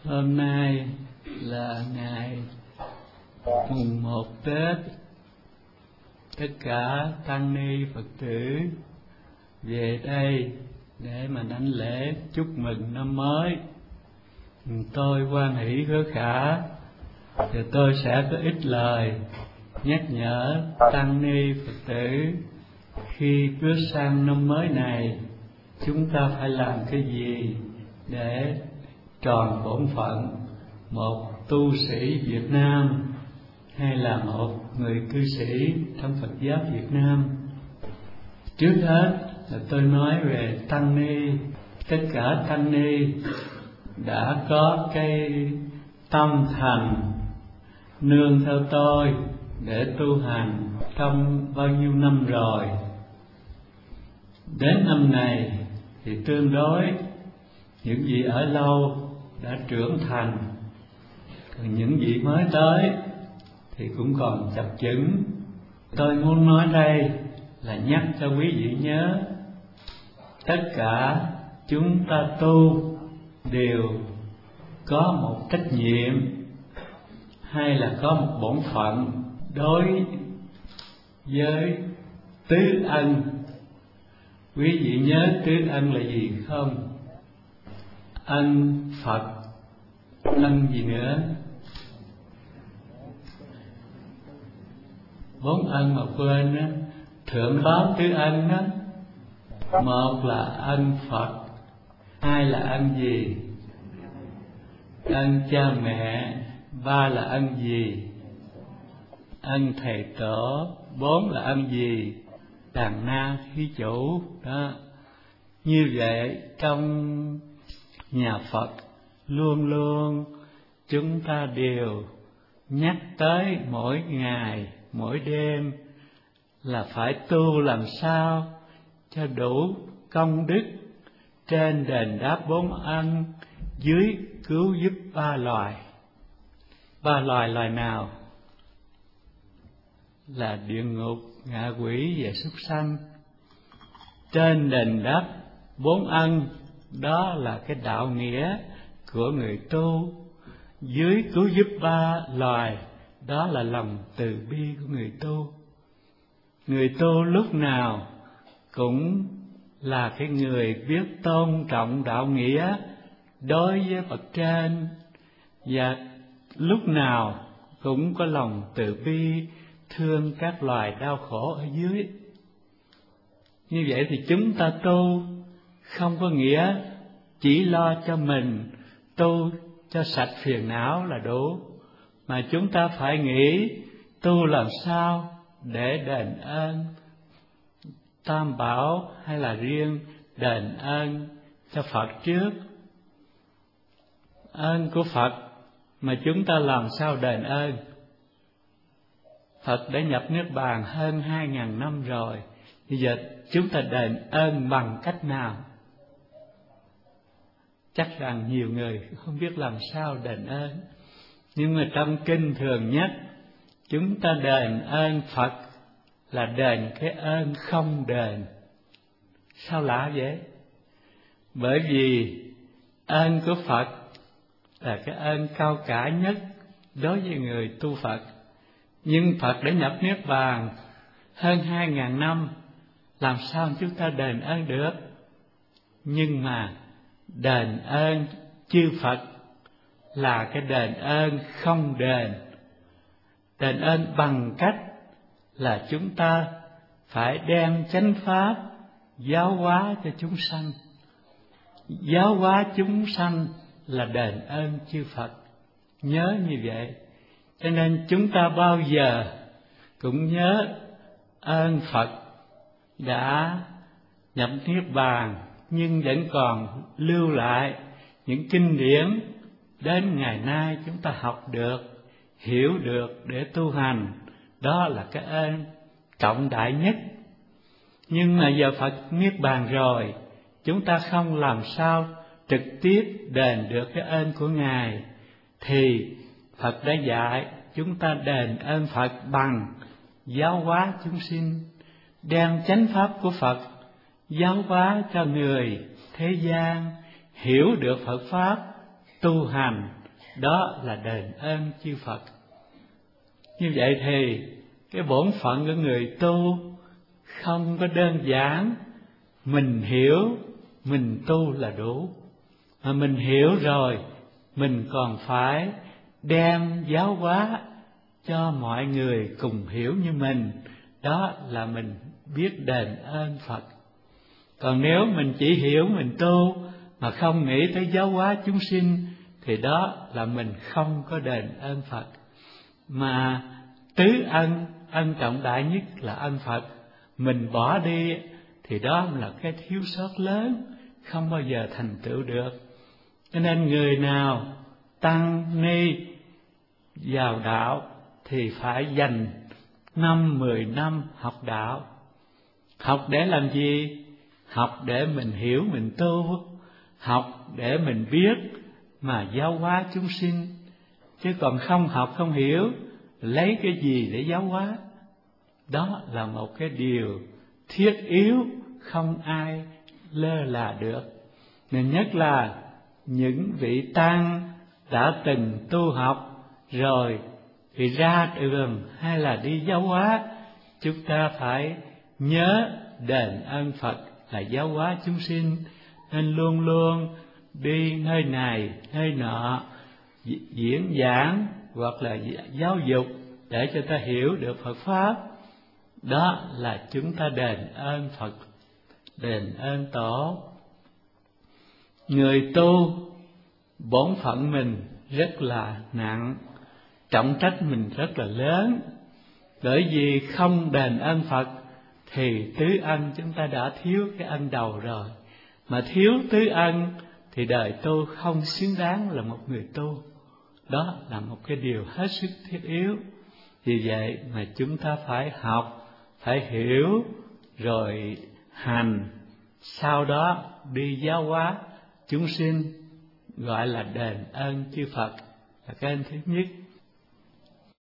Hôm nay là ngày mùng 1 Tết. Tất cả tăng ni Phật tử về đây để mà đảnh lễ chúc mừng năm mới. Tôi hoan hỷ hớn khả, thì tôi sẽ có ít lời nhắc nhở tăng ni Phật tử khi bước sang năm mới này chúng ta phải làm cái gì để tròn bổn phận một tu sĩ Việt Nam hay là một người cư sĩ trong Phật giáo Việt Nam. Trước hết là tôi nói về tăng ni. Tất cả tăng ni đã có cái tâm thành nương theo tôi để tu hành trong bao nhiêu năm rồi. Đến năm này thì tương đối những vị ở lâu đã trưởng thành, còn những vị mới tới thì cũng còn chập chững. Tôi muốn nói đây là nhắc cho quý vị nhớ, tất cả chúng ta tu đều có một trách nhiệm hay là có một bổn phận đối với tứ ân. Quý vị nhớ tứ ân là gì không? Ân Phật, ân gì nữa? Bốn ân mà quên á, thượng báo tứ ân đó. Một là ân Phật, hai là ân gì? Ân cha mẹ. Ba là ân gì? Ân thầy tổ. Bốn là ân gì? Đàn na thí chủ đó. Như vậy trong nhà Phật luôn luôn chúng ta đều nhắc tới mỗi ngày mỗi đêm là phải tu làm sao cho đủ công đức trên đền đáp bốn ân, dưới cứu giúp ba loài. Ba loài nào? Là địa ngục, ngạ quỷ và súc sanh. Trên đền đáp bốn ân, đó là cái đạo nghĩa của người tu. Dưới cứu giúp ba loài, đó là lòng từ bi của người tu. Người tu lúc nào cũng là cái người biết tôn trọng đạo nghĩa đối với bậc trên, và lúc nào cũng có lòng từ bi thương các loài đau khổ ở dưới. Như vậy thì chúng ta tu không có nghĩa chỉ lo cho mình, tu cho sạch phiền não là đủ, mà chúng ta phải nghĩ tu làm sao để đền ơn Tam Bảo hay là riêng đền ơn cho Phật trước. Ơn của Phật mà chúng ta làm sao đền ơn? Phật đã nhập Niết Bàn hơn 2.000 năm rồi, bây giờ chúng ta đền ơn bằng cách nào? Chắc rằng nhiều người không biết làm sao đền ơn, nhưng mà trong kinh thường nhất chúng ta đền ơn Phật là đền cái ơn không đền. Sao lạ vậy? Bởi vì ơn của Phật là cái ơn cao cả nhất đối với người tu Phật. Nhưng Phật đã nhập Niết Bàn hơn 2.000 năm, làm sao chúng ta đền ơn được? Nhưng mà đền ơn chư Phật là cái đền ơn không đền. Đền ơn bằng cách là chúng ta phải đem chánh pháp giáo hóa cho chúng sanh. Giáo hóa chúng sanh là đền ơn chư Phật. Nhớ như vậy. Cho nên chúng ta bao giờ cũng nhớ ơn Phật đã nhập Niết Bàn nhưng vẫn còn lưu lại những kinh điển đến ngày nay chúng ta học được, hiểu được để tu hành. Đó là cái ơn trọng đại nhất. Nhưng mà giờ Phật Niết Bàn rồi, chúng ta không làm sao trực tiếp đền được cái ơn của Ngài, thì Phật đã dạy chúng ta đền ơn Phật bằng giáo hóa chúng sinh, đem chánh pháp của Phật giáo hóa cho người thế gian hiểu được Phật pháp, tu hành, đó là đền ơn chư Phật. Như vậy thì cái bổn phận của người tu không có đơn giản mình hiểu, mình tu là đủ, mà mình hiểu rồi mình còn phải đem giáo hóa cho mọi người cùng hiểu như mình. Đó là mình biết đền ơn Phật. Còn nếu mình chỉ hiểu mình tu mà không nghĩ tới giáo hóa chúng sinh thì đó là mình không có đền ơn Phật. Mà tứ ân, ân trọng đại nhất là ân Phật, mình bỏ đi thì đó là cái thiếu sót lớn, không bao giờ thành tựu được. Cho nên người nào tăng ni vào đạo thì phải dành 5-10 năm học đạo. Học để làm gì? Học để mình hiểu mình tu, học để mình biết mà giáo hóa chúng sinh. Chứ còn không học không hiểu, lấy cái gì để giáo hóa? Đó là một cái điều thiết yếu, không ai lơ là được. Nên nhất là những vị tăng đã từng tu học rồi thì ra đường hay là đi giáo hóa, chúng ta phải nhớ đền ơn Phật là giáo hóa chúng sinh, nên luôn luôn đi nơi này nơi nọ diễn giảng hoặc là giáo dục để cho ta hiểu được Phật pháp. Đó là chúng ta đền ơn Phật, đền ơn Tổ. Người tu bổn phận mình rất là nặng, trọng trách mình rất là lớn. Bởi vì không đền ơn Phật thì tứ ân chúng ta đã thiếu cái ân đầu rồi. Mà thiếu tứ ân thì đời tu không xứng đáng là một người tu. Đó là một cái điều hết sức thiết yếu. Vì vậy mà chúng ta phải học, phải hiểu, rồi hành, sau đó đi giáo hóa chúng sinh, gọi là đền ơn chư Phật, là cái ơn thứ nhất.